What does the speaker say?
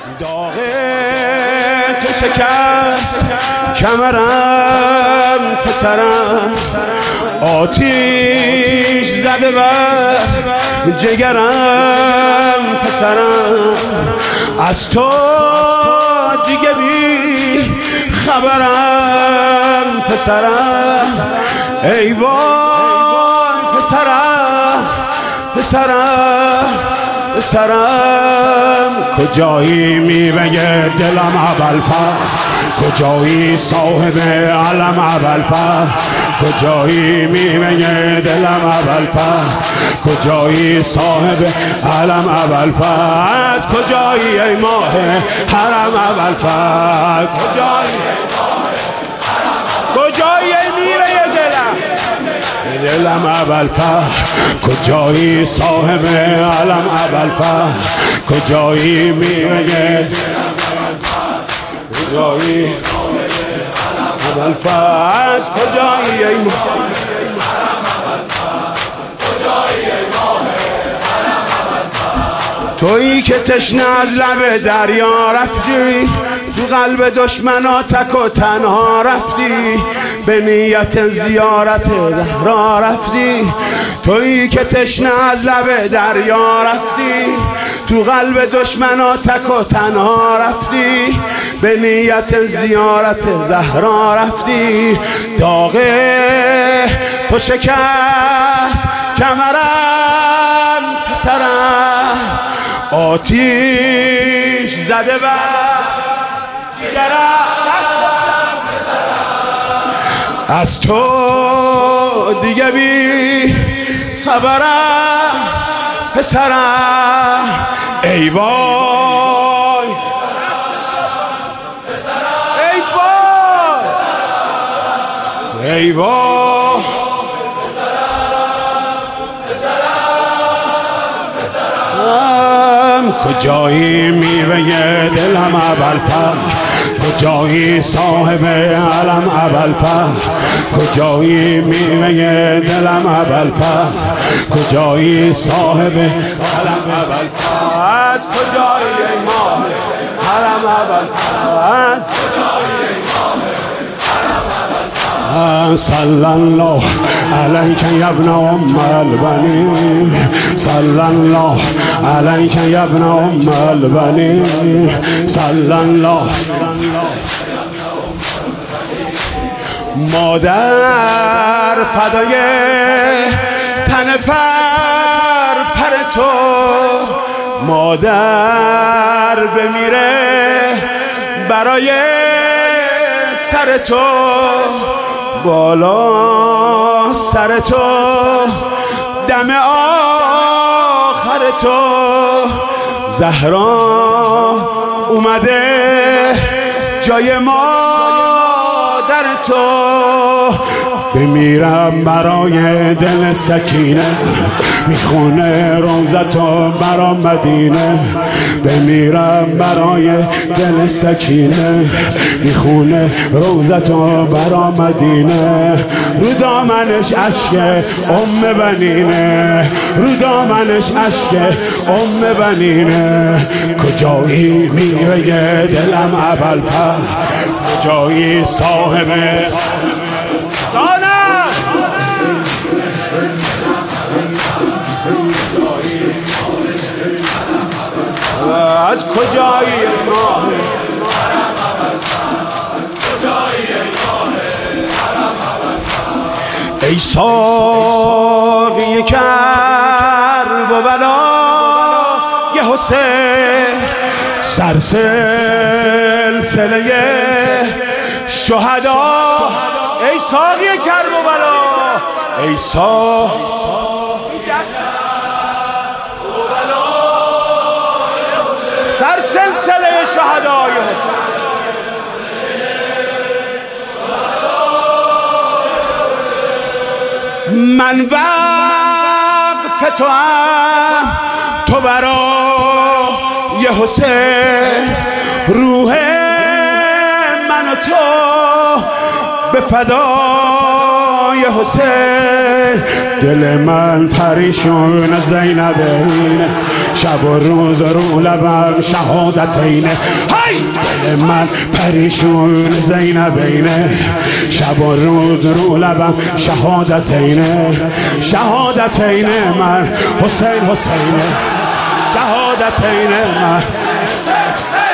داغ تو شکست کمرم پسرم، آتیش زده بر جگرم پسرم، از تو دیگه بی خبرم پسرم. ای وای پسرم کجایی میوه دلم ابوالفضل، کجایی صاحب علم ابوالفضل، کجایی میوه دلم ابوالفضل، کجایی صاحب علم ابوالفضل، کجایی ای ماه حرم ابوالفضل، کجایی ای میوه دلم ابوالفضل، کجایی صاحب علم ابوالفضل، کجایی میوه کجایی ابوالفضل، کجایی ای تویی که تشنه از لب دریا رفتی، تو قلب دشمنا تک و تنها رفتی، به نیت زیارت زهرا رفتی. تویی که تشنه از لب دریا رفتی، تو قلب دشمنا تک و تنها رفتی، به نیت زیارت زهرا رفتی. داغ تو شکست کمرم پسرم، آتیش زده بر جگرم پسرم، از تو دیگه بی خبرم پسرم. ای وای ای وای کجایی میوه دلم ابوالفضل، کجایی صاحب علم ابوالفضل، کجایی میوه دلم ابوالفضل، کجایی صاحب علم ابوالفضل، کجایی ای ماه حرم ابوالفضل، صلی الله علیک یا ابن ام البنین، صلی الله علیک یا ابن ام البنین، صلی الله. مادر فدای تن پر تو، مادر بمیره برای سر تو، بالا سر تو دم آخر تو. زهرا اومده جای مادر تو، بمیرم برای دل سکینه، میخونه روزتو برام مدینه، بمیرم برای دل سکینه، میخونه روزتو برام مدینه. رو دامنش عشق ام بنینه، رو دامنش عشق ام بنینه. کجایی میوه دلم ابوالفضل، کجایی صاحب از کجایی ماه ای ساقی کرب و بلای حسین، سر سلسله شهدا. ای ساقی کرب و بلا، ای سر سلسله شهدای حسین. من وقت تو هم تو برای حسین، روح من و تو به فدای حسین. دل من پریشون زینب اینه، شب و روز رو لبم شهادتینه. هی دل من پریشون زینبینه، شب و روز رو لبم شهادتینه. شهادتینه من حسین حسینه، شهادتینه من